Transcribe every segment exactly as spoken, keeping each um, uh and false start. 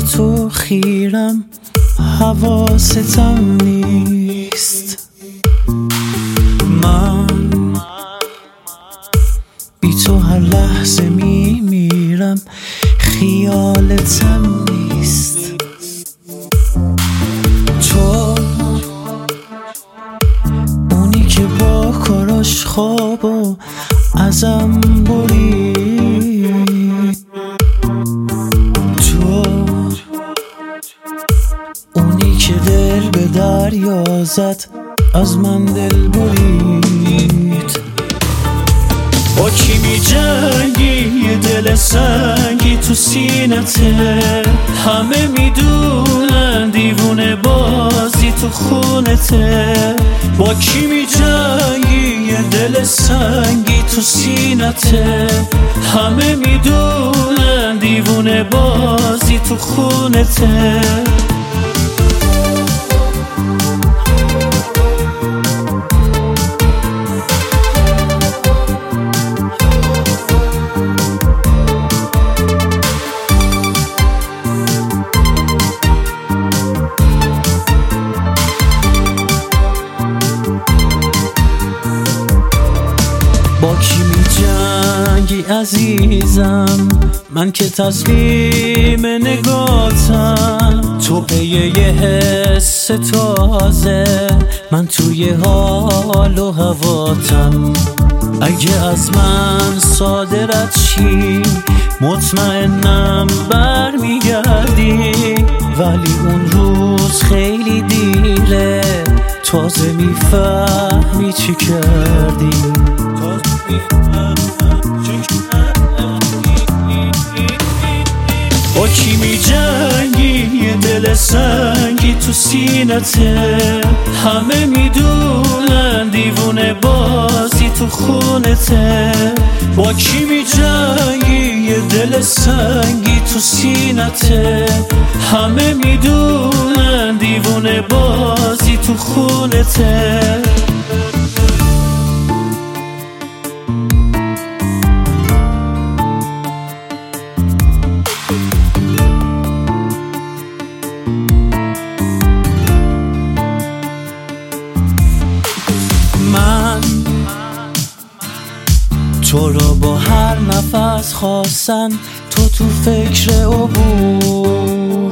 تو خیرم حواستم نیست. من بی تو هر لحظه میمیرم خیالتم نیست. تو اونی که با کاراش خوابو ازم برید. تو اونی که دل به دریا زد از من دل برید. با کی می جنگی یه دل سنگی تو سینته، همه میدونن دیوونه بازی تو خونته. با کی می جنگی یه دل سنگی تو سینته، همه میدونن دیوونه بازی تو خونته. با کی می جنگی عزیزم؟ من که تسلیم نگاتم. تو پی یه حس تازه، من توی حال و هواتم. اگه از من صادرت شی مطمئنم برمیگردی، ولی اون روز خیلی دیره، تازه میفهمی چی کردی. با کی می جنگی یه دل سنگی تو سینته، همه میدونن دیوونه بازی تو خونته. با کی می جنگی یه دل سنگی تو سینته، همه میدونن دیوونه بازی تو خونته. من تو رو با هر نفس خواستن، تو تو فکر عبور.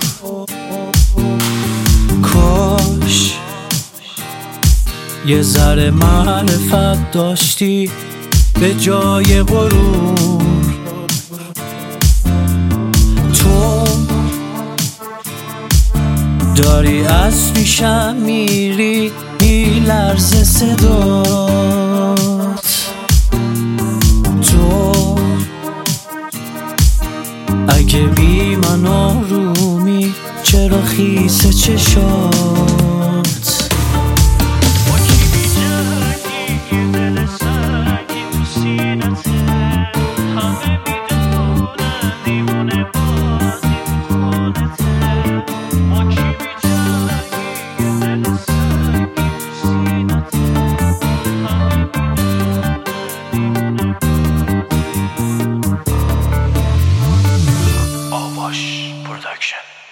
کاش یه ذره معرفت داشتی به جای غرور. تو داری از پیشم میری میلرزه صدات. تو اگه بی من آرومی چرا خیسه چشات؟ با کی می جنگی یه دل سنگی تو سینته، همه میدونن دیوونه بازی تو خونته. با کی می جنگی یه دل سنگی تو سینته، همه میدونن دیوونه. آواش پروداکشن.